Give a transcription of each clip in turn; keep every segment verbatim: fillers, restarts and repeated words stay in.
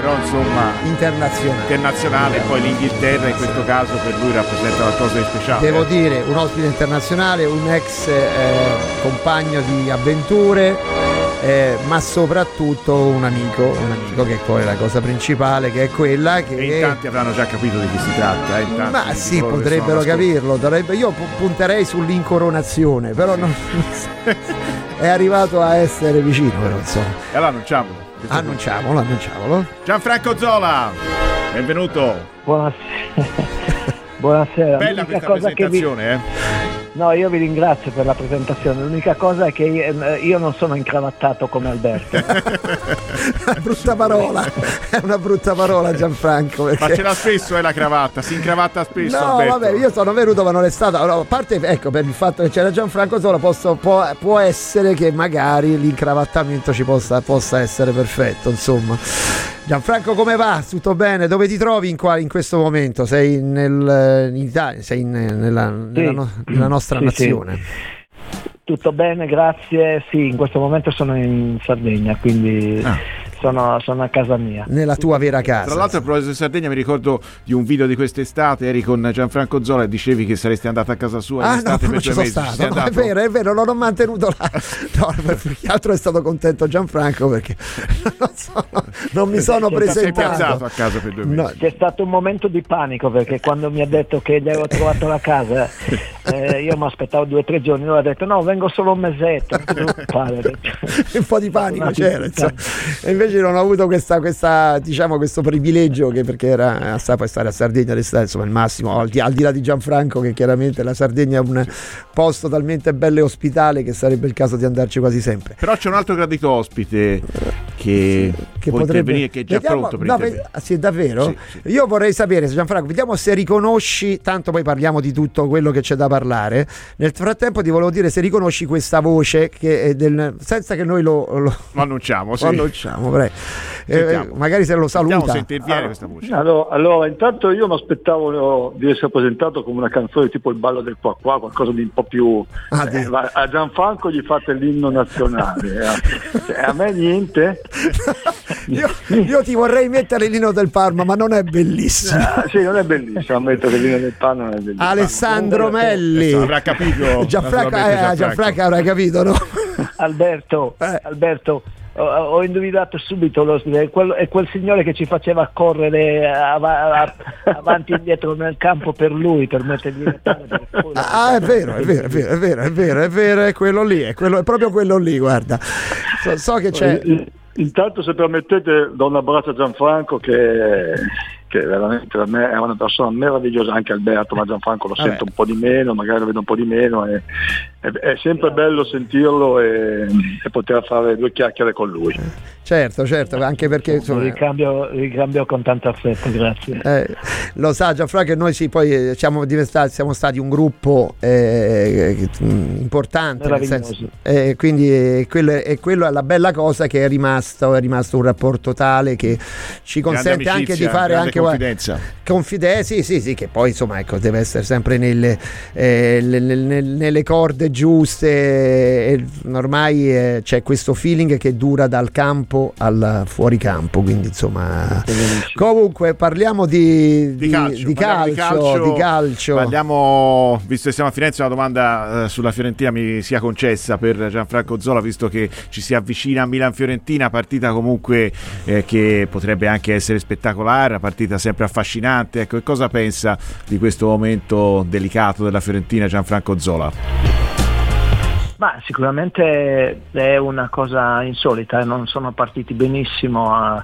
però insomma internazionale, internazionale e poi l'Inghilterra in questo caso per lui rappresenta qualcosa di speciale. Devo dire, un ospite internazionale, un ex eh, compagno di avventure, eh, ma soprattutto un amico, un amico che poi è la cosa principale, che è quella che... E in tanti avranno già capito di chi si tratta. Eh, in tanti ma sì, potrebbero capirlo, dovrebbe... io punterei sull'incoronazione, però non... è arrivato a essere vicino, però insomma. E allora annunciamolo. Annunciamolo, annunciamolo. Gianfranco Zola, benvenuto. Buonasera. Buonasera. Bella questa presentazione, vi... eh? No, io vi ringrazio per la presentazione. L'unica cosa è che io non sono incravattato come Alberto. Brutta parola, è una brutta parola, Gianfranco. Perché... Ma ce l'ha spesso è la cravatta, si incravatta spesso. No, Alberto. vabbè, io sono venuto ma non è stato. No, a parte, ecco, per il fatto che c'era Gianfranco Zola, posso, può, può essere che magari l'incravattamento ci possa, possa essere perfetto, insomma. Gianfranco, come va? Tutto bene? Dove ti trovi in, qua, in questo momento? Sei nel, in Italia? Sei in, nella, sì. nella, no, nella nostra sì, nazione? Sì. Tutto bene, grazie. Sì, in questo momento sono in Sardegna, quindi ah. sono, sono a casa mia. Nella tua vera casa. Tra l'altro, a proposito di Sardegna, mi ricordo di un video di quest'estate, eri con Gianfranco Zola e dicevi che saresti andato a casa sua ah, in estate no, per ci due sono mesi. Stato, no, è vero, è vero, non ho mantenuto la... No, più che altro è stato contento Gianfranco perché non, so, non mi sono presentato a casa per due mesi. No. C'è stato un momento di panico perché quando mi ha detto che gli avevo trovato la casa, eh, io mi aspettavo due o tre giorni, lui ha detto no, vengo solo un mesetto. Un po' di panico c'era, insomma. E invece non ho avuto questa, questa diciamo questo privilegio, che perché era sa poi stare a Sardegna l'estate, insomma il massimo, al di, al di là di Gianfranco, che chiaramente la Sardegna è un posto talmente bello e ospitale che sarebbe il caso di andarci quasi sempre. Però c'è un altro gradito ospite che, sì, che può potrebbe intervenire, che è già vediamo, pronto per no, intervenire. Sì, davvero? Sì, sì. Io vorrei sapere, Gianfranco, vediamo se riconosci, tanto poi parliamo di tutto quello che c'è da parlare. Nel frattempo ti volevo dire se riconosci questa voce che è del, senza che noi lo, lo, lo annunciamo, sì. Lo annunciamo, prego. Eh, magari se lo saluta. Sentiamo se interviene allora, questa voce. Allora, allora, intanto io mi aspettavo di essere presentato come una canzone tipo il ballo del qua qua, qualcosa di un po' più ah, eh, a Gianfranco gli fate l'inno nazionale, eh. A me niente. io, io ti vorrei mettere l'inno del Parma, ma non è bellissimo. Ah, sì, non è bellissimo, ammetto che l'inno del Parma non è bellissimo. Alessandro Melli. Avrà capito. Gianfranco, eh, Gianfranco avrà capito, no? Alberto, eh. Alberto, ho, ho indovinato subito l'ospite, è quel, è quel signore che ci faceva correre av- av- avanti e indietro nel campo per lui, per mettergli le palle per il culo. Ah, è vero, è vero, è vero, è vero, è vero, è vero, è quello lì, è, quello, è proprio quello lì, guarda. So, so che c'è... Intanto, se permettete, do un abbraccio a Gianfranco che... che veramente per me è una persona meravigliosa, anche Alberto, ma Gianfranco lo sento un po' di meno, magari lo vedo un po' di meno, e, è, è sempre bello sentirlo e, e poter fare due chiacchiere con lui. Certo, certo, anche perché insomma, ricambio, ricambio con tanto affetto, grazie. Eh, lo sa Gianfranco che noi sì, poi siamo diventati, siamo stati un gruppo eh, importante, nel senso, eh, quindi eh, quello, è, quello è la bella cosa, che è rimasto, è rimasto un rapporto tale che ci consente anche di fare anche confidenza. Confidenza, sì, sì, sì, che poi insomma ecco, deve essere sempre nelle, eh, nelle, nelle corde giuste, e ormai eh, c'è questo feeling che dura dal campo al fuoricampo, quindi insomma comunque parliamo di, di, di, calcio, di, calcio, di calcio, di calcio. Parliamo, visto che siamo a Firenze, una domanda eh, sulla Fiorentina mi sia concessa per Gianfranco Zola, visto che ci si avvicina a Milan-Fiorentina, partita comunque eh, che potrebbe anche essere spettacolare, una partita sempre affascinante. Ecco, che cosa pensa di questo momento delicato della Fiorentina Gianfranco Zola? Ma sicuramente è una cosa insolita, non sono partiti benissimo a,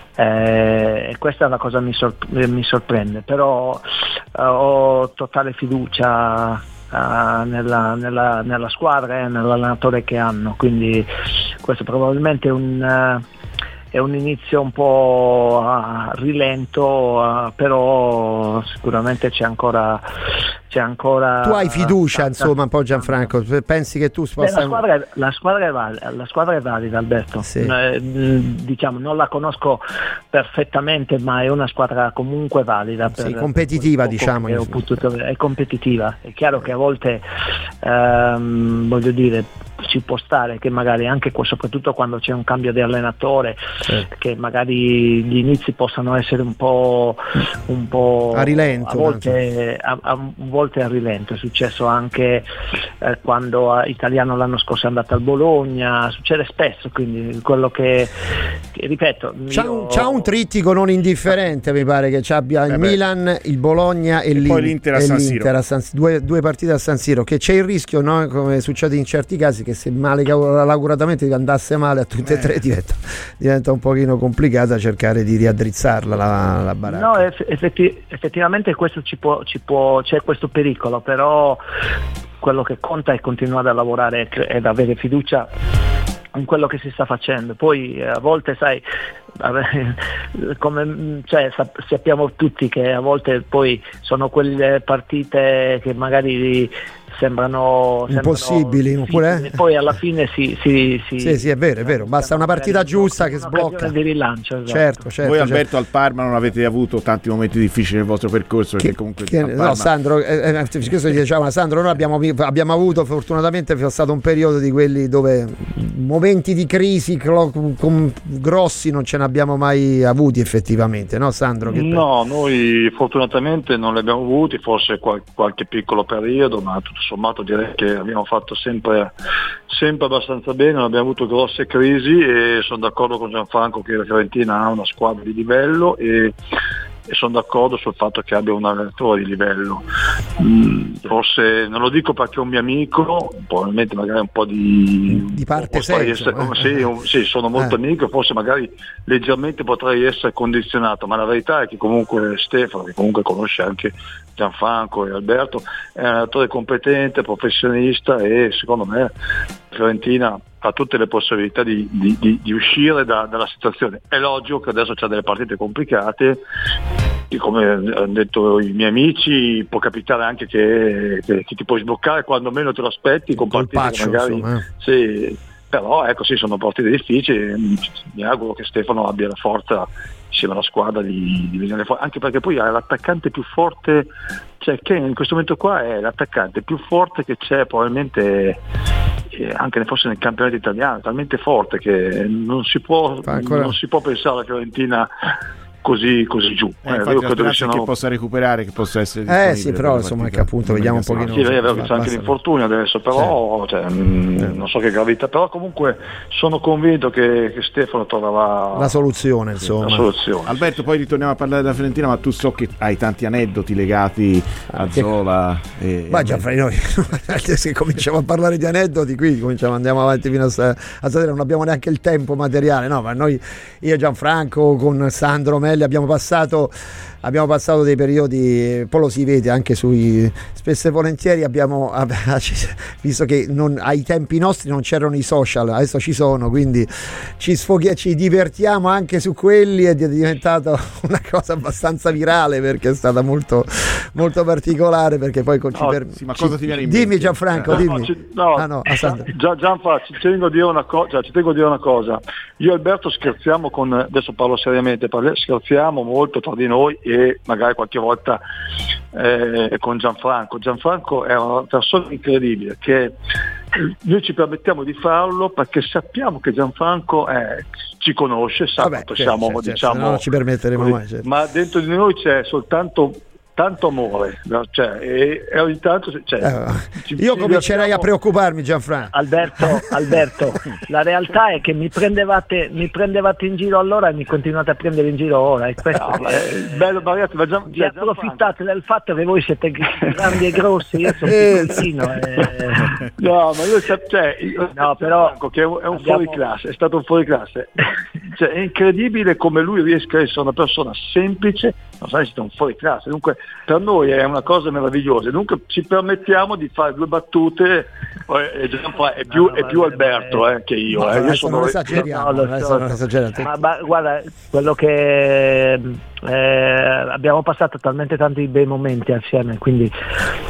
eh, e questa è la cosa che mi, sorpre- mi sorprende, però eh, ho totale fiducia eh, nella, nella, nella squadra e nell'allenatore che hanno, quindi questo probabilmente è un... Uh, È un inizio un po' a rilento, uh, però sicuramente c'è ancora, c'è ancora. Tu hai fiducia, uh, insomma, un po' Gianfranco. Pensi che tu possa. La squadra, è, la, squadra è valida, la squadra è valida, Alberto. Sì. Eh, diciamo, non la conosco perfettamente, ma è una squadra comunque valida. Per, sì, competitiva, per diciamo. Potuto, è competitiva. È chiaro che a volte, ehm, voglio dire, ci può stare che magari anche soprattutto quando c'è un cambio di allenatore, certo, che magari gli inizi possano essere un po' un po' a rilento, a volte a, a volte a rilento. È successo anche eh, quando a Italiano l'anno scorso è andato al Bologna, succede spesso, quindi quello che, che ripeto, c'ha, io... un, c'ha un trittico non indifferente, mi pare che ci abbia il eh Milan, il Bologna e, e l'Inter, poi l'Inter a San Siro, a San, due, due partite a San Siro, che c'è il rischio, no, come succede in certi casi, che se male lauguratamente andasse male a tutte e tre diventa, diventa un pochino complicata cercare di riaddrizzarla la, la baracca. No, effetti, effettivamente questo ci può, ci può, c'è questo pericolo, però quello che conta è continuare a lavorare ed avere fiducia in quello che si sta facendo. Poi a volte, sai, come cioè, sappiamo tutti che a volte poi sono quelle partite che magari sembrano impossibili, sembrano oppure poi alla fine si, si, si sì, sì, è vero, è vero, basta una partita giusta che sblocca di rilancio, esatto. certo, certo, voi certo. Alberto al Parma non avete avuto tanti momenti difficili nel vostro percorso, perché che, comunque che, Parma... no Sandro, eh, eh, questo diciamo, Sandro, noi abbiamo, abbiamo avuto fortunatamente, è stato un periodo di quelli dove momenti di crisi con, con grossi non ce ne abbiamo mai avuti effettivamente, no Sandro? Che no, noi fortunatamente non li abbiamo avuti, forse qual- qualche piccolo periodo, ma tutto sommato direi che abbiamo fatto sempre, sempre abbastanza bene, non abbiamo avuto grosse crisi e sono d'accordo con Gianfranco che la Fiorentina ha una squadra di livello e, e sono d'accordo sul fatto che abbia un allenatore di livello. Mm, forse non lo dico perché è un mio amico, probabilmente magari un po' di, di parte senso, essere, eh. sì, un, sì, sono molto eh. amico, forse magari leggermente potrei essere condizionato, ma la verità è che comunque Stefano, che comunque conosce anche Gianfranco e Alberto, è un allenatore competente, professionista e secondo me Fiorentina ha tutte le possibilità di, di, di, di uscire da, dalla situazione. È logico che adesso c'è delle partite complicate e come hanno detto i miei amici può capitare anche che, che, che ti puoi sbloccare quando meno te lo aspetti con partite paccio, che magari insomma. sì, però ecco sì, sono partite difficili, mi auguro che Stefano abbia la forza insieme alla squadra di, di venire fuori, anche perché poi è l'attaccante più forte, cioè che in questo momento qua è l'attaccante più forte che c'è probabilmente eh, anche forse nel campionato italiano, talmente forte che non si può, non si può pensare alla Fiorentina così, così giù. Eh, infatti la speranza siano... che possa recuperare, che possa essere eh sì, però insomma che appunto vediamo un pochino. Sì, è vero che c'è anche l'infortunio adesso, però sì. cioè, mh, non so che gravità, però comunque sono convinto che, che Stefano troverà la soluzione, insomma. La soluzione. Alberto, poi ritorniamo a parlare della Fiorentina, ma tu so che hai tanti aneddoti legati a che... Zola e... ma già fra noi se cominciamo a parlare di aneddoti qui cominciamo, andiamo avanti fino a stasera, non abbiamo neanche il tempo materiale, no, ma noi, io e Gianfranco con Sandro Melli abbiamo passato abbiamo passato dei periodi, poi lo si vede anche sui, spesso e volentieri abbiamo, visto che non, ai tempi nostri non c'erano i social, adesso ci sono, quindi ci sfoghi, ci divertiamo anche su quelli ed è diventata una cosa abbastanza virale perché è stata molto, molto particolare, perché poi con no, ci per, sì, ma ci, cosa ti viene in dimmi mente? Gianfranco, no, dimmi. no, ci, no, ah, no, Gian, Gianfranco, ci tengo a dire una cosa, ci tengo a dire una cosa. Io e Alberto scherziamo con, adesso parlo seriamente, parli, scherziamo molto tra di noi e magari qualche volta eh, con Gianfranco. Gianfranco è una persona incredibile che noi ci permettiamo di farlo perché sappiamo che Gianfranco eh, ci conosce, sa Vabbè, quanto certo, siamo, certo, diciamo, non ci permetteremo così, mai, certo. ma dentro di noi c'è soltanto tanto amore, cioè, e, e ogni tanto cioè, eh, io comincerei a preoccuparmi, Gianfranco. Alberto, Alberto, la realtà è che mi prendevate, mi prendevate in giro allora e mi continuate a prendere in giro ora, e questo no, è bello, ragazzi, ma già, vi approfittate del fatto che voi siete grandi e grossi, io sono piccolino e... no, ma io cioè, io, no, però che è un, è un abbiamo... fuori classe, è stato un fuori classe, cioè, è incredibile come lui riesca a essere una persona semplice, non sai se è un fuori classe, dunque per noi è una cosa meravigliosa, dunque ci permettiamo di fare due battute, eh, è più, no, è più Alberto eh, che io, no, eh. io sono... non esageriamo, no, non so, non esageriamo. Ma, ma guarda, quello che eh, abbiamo passato talmente tanti bei momenti assieme, quindi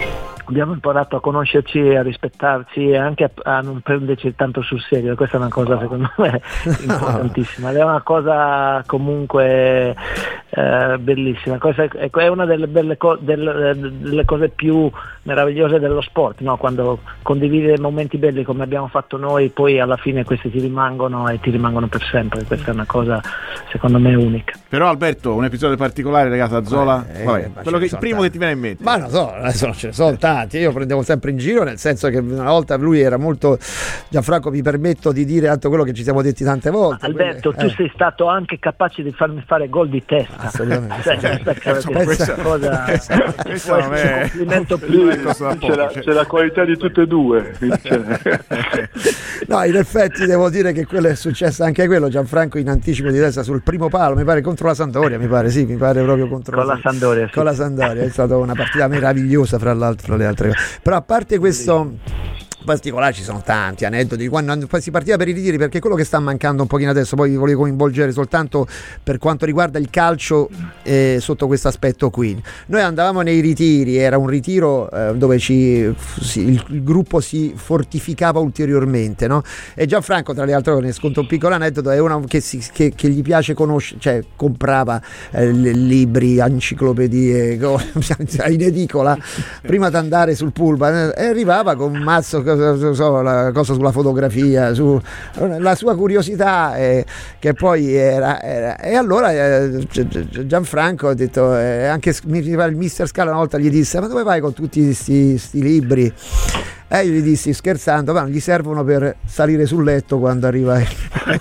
abbiamo imparato a conoscerci e a rispettarci e anche a, a non prenderci tanto sul serio. Questa è una cosa secondo me importantissima, è una cosa comunque eh, bellissima. Questa è, è una delle belle co- delle, delle cose più meravigliose dello sport, no? Quando condividi dei momenti belli come abbiamo fatto noi, poi alla fine questi ti rimangono e ti rimangono per sempre. Questa è una cosa secondo me unica. Però Alberto, un episodio particolare legato a Zola, eh, vabbè, eh, quello che, il primo tanti. che ti viene in mente. Ma non so, adesso non ce ne sono tanti, io prendevo sempre in giro, nel senso che una volta lui era molto, Gianfranco, mi permetto di dire tanto quello che ci siamo detti tante volte. Alberto, quindi, tu eh. sei stato anche capace di farmi fare gol di testa. Assolutamente. Cioè, questa, Insomma, questa cosa, questa, questa non è un complimento Sì, più. c'è, la, c'è la qualità di tutte e due. No, in effetti devo dire che quello è successo anche quello, Gianfranco in anticipo di testa sul primo palo, mi pare contro la Sampdoria, mi pare, sì, mi pare proprio contro Con la Sampdoria, sì. Con la Sampdoria, è stata una partita meravigliosa fra l'altro, fra le altre cose. Però a parte questo particolari, ci sono tanti aneddoti quando si partiva per i ritiri, perché quello che sta mancando un pochino adesso, poi vi volevo coinvolgere soltanto per quanto riguarda il calcio eh, sotto questo aspetto qui. Noi andavamo nei ritiri, era un ritiro eh, dove ci, si, il, il gruppo si fortificava ulteriormente, no? E Gianfranco, tra le altre cose, ne sconto un piccolo aneddoto, è uno che, si, che, che gli piace conoscere, cioè comprava eh, libri, enciclopedie in edicola prima di andare sul pullman e arrivava con un mazzo, so, la cosa sulla fotografia, su la sua curiosità, eh, che poi era, era e allora eh, Gianfranco ha detto, eh, anche mi pare il mister Scala una volta gli disse: ma dove vai con tutti questi sti libri? E io gli dissi scherzando: ma gli servono per salire sul letto quando arriva il...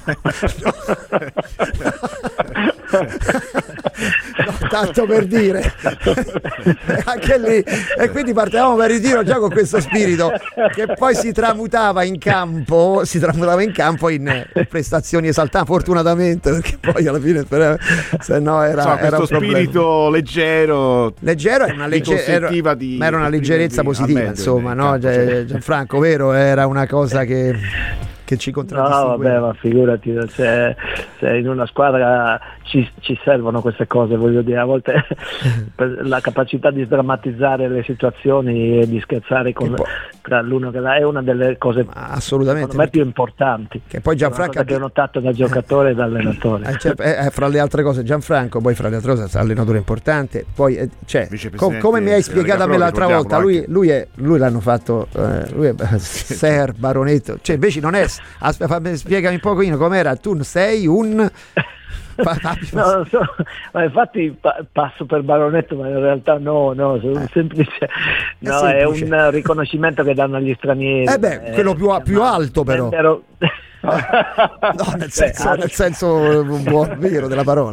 No, tanto per dire anche lì, e quindi partivamo per il ritiro già con questo spirito che poi si tramutava in campo si tramutava in campo in prestazioni esaltanti, fortunatamente, perché poi alla fine se no era, so, era questo un spirito leggero leggero era una, legge- era, di, ma era una leggerezza di, positiva, insomma, no? Cioè, Gianfranco, vero, era una cosa che che ci contraddistingue. No, vabbè, ma figurati, cioè, cioè in una squadra ci, ci servono queste cose, voglio dire, a volte per la capacità di drammatizzare le situazioni e di scherzare con, poi, tra l'uno che l'altro è una delle cose assolutamente secondo me più importanti, che poi Gianfranco che ho notato da giocatore e da allenatore. Eh, cioè, eh, fra le altre cose Gianfranco, poi fra le altre cose allenatore importante, poi eh, cioè, com- come mi hai spiegato a me l'altra volta, lui, lui, è, lui l'hanno fatto eh, lui è Ser Baronetto, cioè invece non è. Aspetta, spiegami un pochino com'era. Tu sei un no, non so, ma infatti pa- passo per baronetto, ma in realtà no, no, sono un semplice, no, è, semplice. È un riconoscimento che danno agli stranieri. Eh beh, eh, quello più, più alto però. Membero... no, nel senso, nel senso buon vero della parola.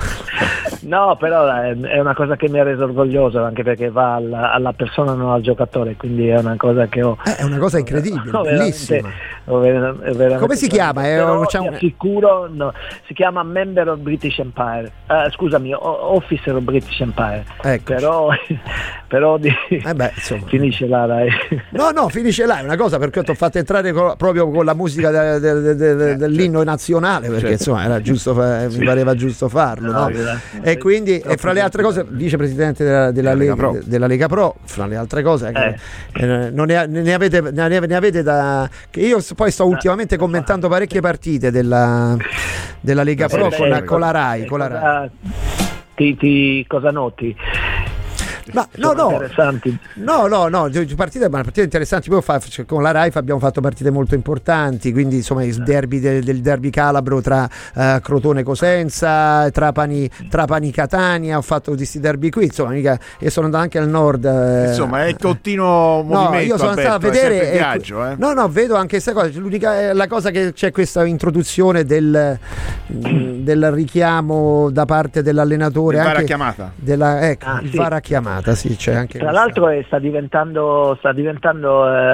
No, però è una cosa che mi ha reso orgoglioso, anche perché va alla, alla persona, non al giocatore, quindi è una cosa che ho. È una cosa incredibile, no, bellissima. Veramente, veramente come si chiama? È, ti un... assicuro, no, si chiama Member of British Empire, uh, scusami, Officer of British Empire. Ecco. Però, però di... eh beh, finisce là, dai. No, no, finisce là, è una cosa perché ti ho fatto entrare co- proprio con la musica de- de- de- de- dell'inno certo. nazionale, perché certo. insomma era giusto fa- sì. mi pareva giusto farlo, no? No? E quindi, e fra le altre cose, vicepresidente della, della, Lega, Lega, Pro. della Lega Pro, fra le altre cose, eh. Eh, non ne, ne, avete, ne avete da. Che io poi sto ultimamente commentando parecchie partite della, della Lega Pro con la, con la Rai. Con la Rai. Ti, ti, cosa noti? Ma, no, no, no, no, no, partite, ma partite interessanti. Poi fa, con la Rai abbiamo fatto partite molto importanti, quindi insomma il derby del, del derby calabro tra uh, Crotone Cosenza, Trapani, Trapani Catania, ho fatto questi derby qui, insomma, mica, e sono andato anche al nord. Eh, insomma, è il continuo movimento. No, io sono Alberto, andato a vedere. È viaggio, eh. No, no, vedo anche questa cosa. L'unica la cosa che c'è questa introduzione del, del richiamo da parte dell'allenatore. Il anche V A R a chiamata. Della, ecco, ah, il sì. V A R a chiamata. Sì, c'è anche tra l'altro è, sta diventando sta diventando eh,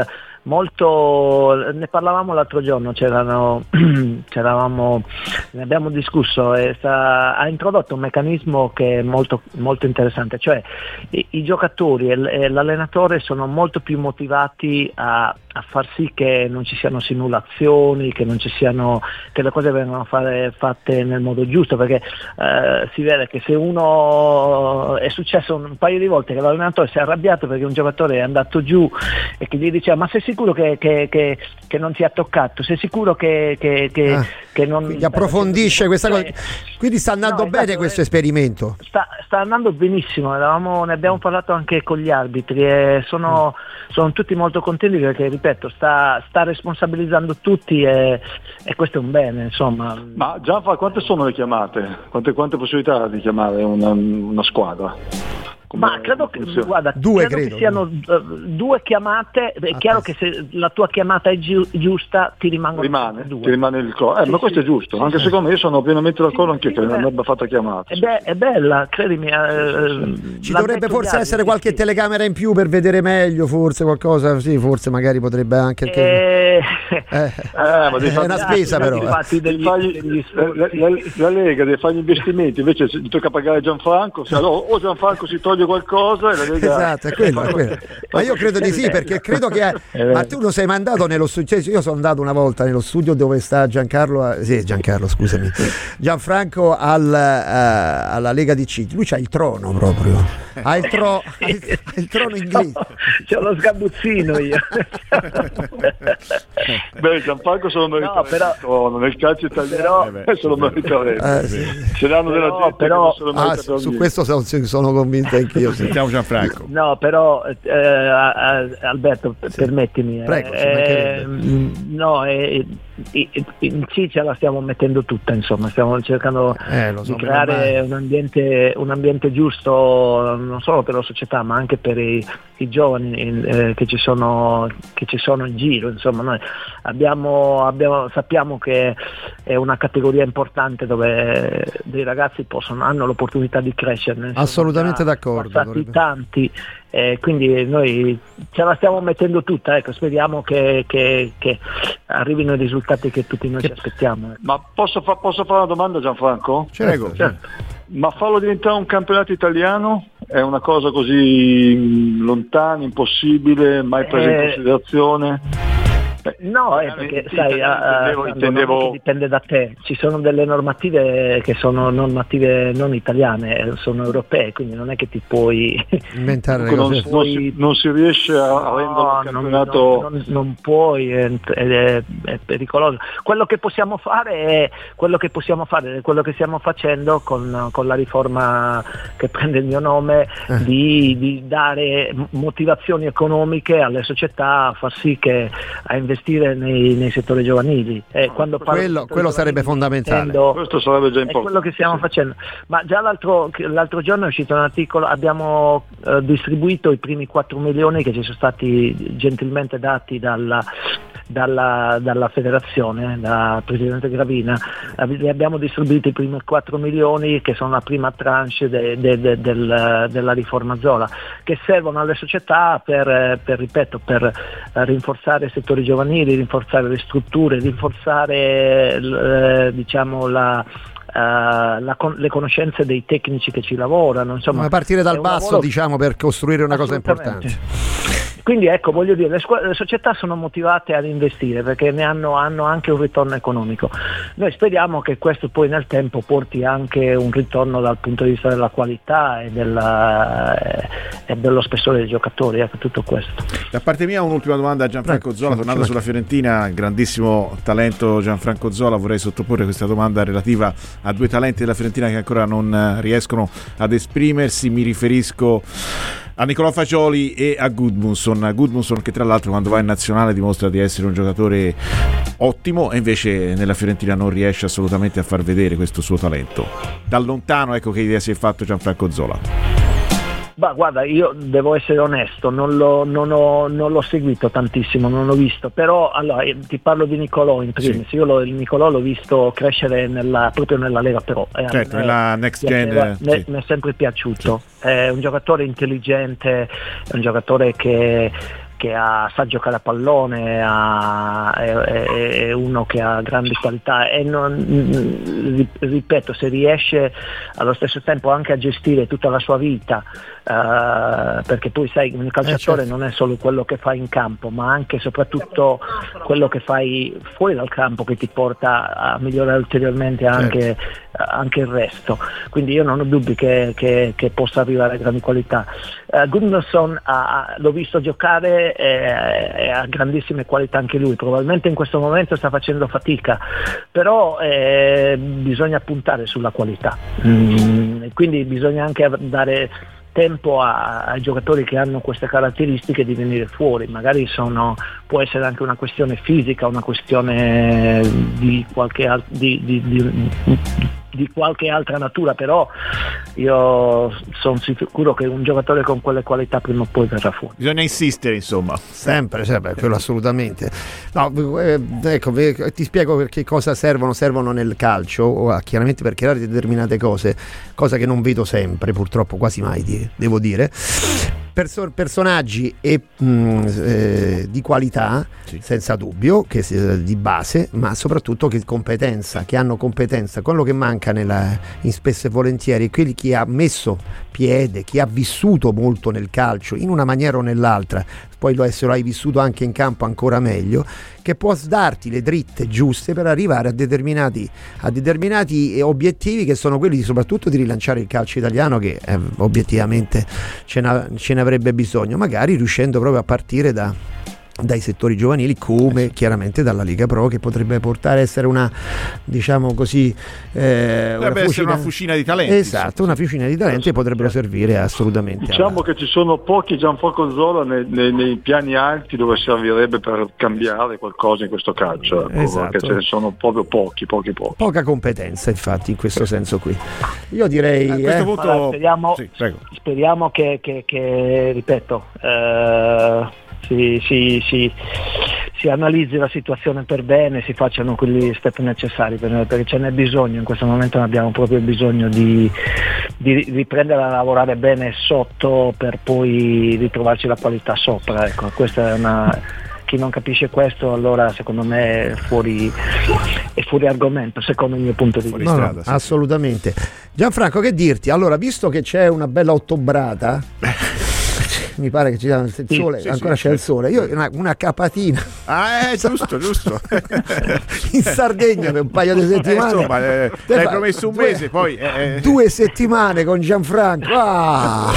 molto, ne parlavamo l'altro giorno, c'erano, c'eravamo, ne abbiamo discusso e sta, ha introdotto un meccanismo che è molto, molto interessante, cioè i, i giocatori e, e l'allenatore sono molto più motivati a, a far sì che non ci siano simulazioni, che non ci siano, che le cose vengano fare, fatte nel modo giusto, perché eh, si vede che se uno, è successo un paio di volte che l'allenatore si è arrabbiato perché un giocatore è andato giù e che gli diceva ma sei sicuro che, che, che, che non ti ha toccato, sei sicuro che, che, che, ah, che non quindi approfondisce questa cosa, quindi sta andando no, bene esatto, questo esperimento, sta, sta andando benissimo, eravamo, ne abbiamo parlato anche con gli arbitri e sono, mm. sono tutti molto contenti perché ripeto sta, sta responsabilizzando tutti e, e questo è un bene, insomma. Ma Gianfa, quante sono le chiamate? Quante, quante possibilità di chiamare una, una squadra? Come ma credo che, guarda, due credo credo. che siano uh, due chiamate, è ah, chiaro che se la tua chiamata è gi- giusta ti rimangono rimane, due. Ti rimane il co- eh, sì, ma questo sì, è giusto, sì, anche sì. Secondo me io sono pienamente d'accordo sì, anche sì, che non abbia fatto chiamata. È, be- è bella, credimi. Eh, Ci dovrebbe forse altri, essere qualche sì. telecamera in più per vedere meglio, forse qualcosa, sì, forse magari potrebbe anche il eh, eh, eh, ma è una spesa però. Degli, fagli, degli la, la, la Lega deve fare gli investimenti, invece gli tocca pagare Gianfranco, se allora, o Gianfranco si toglie qualcosa. Esatto, è quello, è quello. Ma io credo di sì, perché credo che ma tu lo sei mandato nello studio, io sono andato una volta nello studio dove sta Giancarlo, sì Giancarlo scusami, Gianfranco al, uh, alla Lega di C, lui c'ha il trono proprio, ha il, tro, ha il, ha il trono inglese, no, c'ho lo sgabuzzino io. Beh, Gianfranco se lo merita, no, però, nel calcio italiano però, se lo merita, eh, sì. Ce l'hanno della gente però, che non se lo merita, ah, su questo sono, sono convinto anch'io. Sentiamo Gianfranco. No, però eh, Alberto, sì. permettimi. Prego, eh, no, eh, in C ce la stiamo mettendo tutta, insomma, stiamo cercando eh, so, di creare un ambiente, un ambiente giusto non solo per la società ma anche per i, i giovani eh, che, ci sono, che ci sono in giro, insomma noi abbiamo, abbiamo, sappiamo che è una categoria importante dove dei ragazzi possono, hanno l'opportunità di crescere. Assolutamente d'accordo. Passati tanti, eh, quindi noi ce la stiamo mettendo tutta, ecco, speriamo che, che, che arrivino i risultati che tutti noi che... ci aspettiamo. Ecco. Ma posso, fa- posso fare una domanda, Gianfranco? Prego. Certo. Ma farlo diventare un campionato italiano è una cosa così lontana, impossibile, mai presa eh... in considerazione? No, è perché sai, intendevo, uh, intendevo... dipende da te, ci sono delle normative che sono normative non italiane, sono europee, quindi non è che ti puoi inventare le non, cose. Non, si, non si riesce a no, rendere un campionato, non, non, non puoi, è, è, è pericoloso. Quello che possiamo fare è quello che possiamo fare, è quello che stiamo facendo con, con la riforma che prende il mio nome, eh. di, di dare motivazioni economiche alle società a far sì che a investire nei, nei settori giovanili. Eh, quando quello quello sarebbe fondamentale. Intendo, questo sarebbe già importante. È quello che stiamo sì. facendo. Ma già l'altro, l'altro giorno è uscito un articolo, abbiamo eh, distribuito i primi quattro milioni che ci sono stati gentilmente dati dalla Dalla, dalla federazione, da Presidente Gravina, li abbiamo distribuiti i primi quattro milioni che sono la prima tranche de, de, de, del, della riforma Zola, che servono alle società per, per ripeto, per rinforzare i settori giovanili, rinforzare le strutture, rinforzare eh, diciamo la Uh, la con- le conoscenze dei tecnici che ci lavorano, insomma, a partire dal basso lavoro... diciamo per costruire una cosa importante. Quindi ecco, voglio dire, le, scu- le società sono motivate ad investire perché ne hanno, hanno anche un ritorno economico. Noi speriamo che questo poi nel tempo porti anche un ritorno dal punto di vista della qualità e, della, eh, e dello spessore dei giocatori, ecco, tutto questo. Da parte mia un'ultima domanda a Gianfranco Zola, tornando sulla Fiorentina, grandissimo talento Gianfranco Zola, vorrei sottoporre questa domanda relativa a due talenti della Fiorentina che ancora non riescono ad esprimersi, mi riferisco a Nicolò Fagioli e a Gudmundsson. Gudmundsson che tra l'altro quando va in nazionale dimostra di essere un giocatore ottimo e invece nella Fiorentina non riesce assolutamente a far vedere questo suo talento. Da lontano, ecco, che idea si è fatto Gianfranco Zola? Bah, guarda, io devo essere onesto, non l'ho, non ho, non l'ho seguito tantissimo, non l'ho visto, però allora ti parlo di Nicolò in primis, sì. Io lo, il Nicolò l'ho visto crescere nella, proprio nella Lega Pro, certo, eh, nella Next piaceva, Gen mi sì. è sempre piaciuto, sì. È un giocatore intelligente, è un giocatore che che ha, sa giocare a pallone, ha, è, è, è uno che ha grandi qualità e non, ripeto, se riesce allo stesso tempo anche a gestire tutta la sua vita, uh, perché poi sai, un calciatore eh, certo. non è solo quello che fai in campo, ma anche e soprattutto quello che fai fuori dal campo, che ti porta a migliorare ulteriormente anche, certo. anche il resto. Quindi io non ho dubbi che, che, che possa arrivare a grandi qualità. uh, Gunnarsson ha, l'ho visto giocare e ha grandissime qualità anche lui, probabilmente in questo momento sta facendo fatica, però eh, bisogna puntare sulla qualità, mm, quindi bisogna anche dare tempo a, ai giocatori che hanno queste caratteristiche di venire fuori. Magari sono, può essere anche una questione fisica, una questione di qualche al, di, di, di, di qualche altra natura, però io sono sicuro che un giocatore con quelle qualità prima o poi verrà fuori. Bisogna insistere, insomma, sempre, sempre, quello assolutamente. No, eh, ecco, ti spiego perché cosa servono servono nel calcio, chiaramente per creare determinate cose, cosa che non vedo sempre, purtroppo quasi mai, devo dire. Perso- personaggi e, mh, eh, di qualità, sì. senza dubbio, che eh, di base, ma soprattutto che competenza, che hanno competenza. Quello che manca nella, in spesso e volentieri, quelli chi ha messo piede, chi ha vissuto molto nel calcio in una maniera o nell'altra, poi lo, se lo hai vissuto anche in campo ancora meglio, che può darti le dritte giuste per arrivare a determinati, a determinati obiettivi, che sono quelli soprattutto di rilanciare il calcio italiano, che eh, obiettivamente ce, n'ha, ce ne avrebbe bisogno, magari riuscendo proprio a partire da dai settori giovanili, come chiaramente dalla Lega Pro, che potrebbe portare a essere una, diciamo così, eh, una, fucina, una fucina di talenti. Esatto, una fucina di talenti che potrebbero servire assolutamente. Diciamo alla... che ci sono pochi Gianfranco Zola nei, nei, nei piani alti dove servirebbe per cambiare qualcosa in questo calcio, ecco, esatto. Perché ce ne sono proprio pochi, pochi, pochi. Poca competenza, infatti, in questo senso qui. Io direi... A questo eh, punto... allora, speriamo, sì, speriamo che, che, che ripeto... Eh... Si, si, si, si analizzi la situazione per bene, si facciano quegli step necessari, perché ce n'è bisogno. In questo momento abbiamo proprio bisogno di, di riprendere a lavorare bene sotto per poi ritrovarci la qualità sopra, ecco. Questa è una, chi non capisce questo allora secondo me è fuori, è fuori argomento, secondo il mio punto di vista. No, no, assolutamente. Gianfranco, che dirti? Allora, visto che c'è una bella ottobrata, mi pare che ci sia il sole, sì, ancora sì, c'è sì. il sole, io una, una capatina, ah, è giusto, giusto, in Sardegna per un paio di settimane, eh, insomma, eh, l'hai fa, promesso un due, mese, poi eh. due settimane con Gianfranco, ah!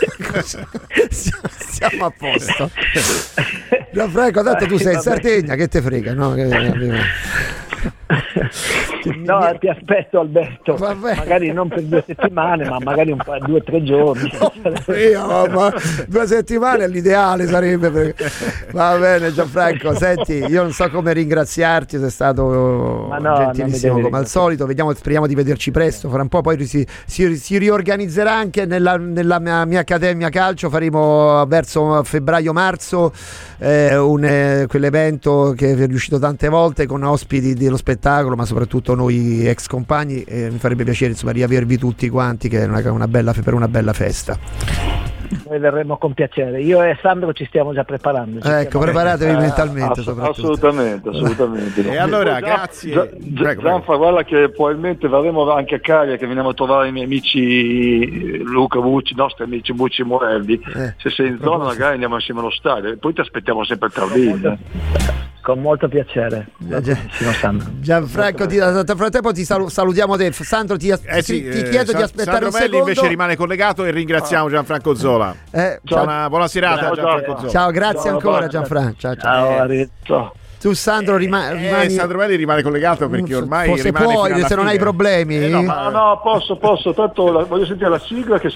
siamo a posto. Gianfranco, tanto tu sei in Sardegna, che te frega, no? No, ti aspetto Alberto, vabbè. Magari non per due settimane, ma magari un po', due o tre giorni. Oh, io, ma due settimane è l'ideale, sarebbe per... Va bene Gianfranco, senti, io non so come ringraziarti, sei stato no, gentilissimo come al solito. Vediamo, speriamo di vederci presto, fra un po' poi si, si, si riorganizzerà anche nella, nella mia, mia accademia calcio, faremo verso febbraio-marzo eh, un, eh, quell'evento che è riuscito tante volte con ospiti dello spettacolo, ma soprattutto noi ex compagni, eh, mi farebbe piacere insomma riavervi tutti quanti, che è una, una bella, per una bella festa. Noi verremo con piacere, io e Sandro ci stiamo già preparando. Ci ecco, preparatevi eh, mentalmente, ass- assolutamente, assolutamente. E allora, grazie. Gianfa, guarda che probabilmente verremo anche a Cagliari, che veniamo a trovare i miei amici Luca Bucci, i nostri amici Bucci Morelli. Eh, Se sei in zona magari andiamo assieme allo stadio, e poi ti aspettiamo sempre a Tardini. Con molto piacere. Gianfranco, ti, nel frattempo ti salu- salutiamo te. Sandro, ti, as- eh sì, ti chiedo eh, di aspettare Sandro un Melli secondo. Invece rimane collegato e ringraziamo Gianfranco Zola. Eh, ciao, una buona serata, ciao, Gianfranco Zola. Ciao, grazie ciao, ancora Gianfranco. Ciao, ciao. ciao. ciao. Tu Sandro rima- rimani... eh, Sandro Melli rimane collegato perché ormai se rimane puoi, se non hai problemi. Eh, no, no, no, posso, posso, tanto la, voglio sentire la sigla che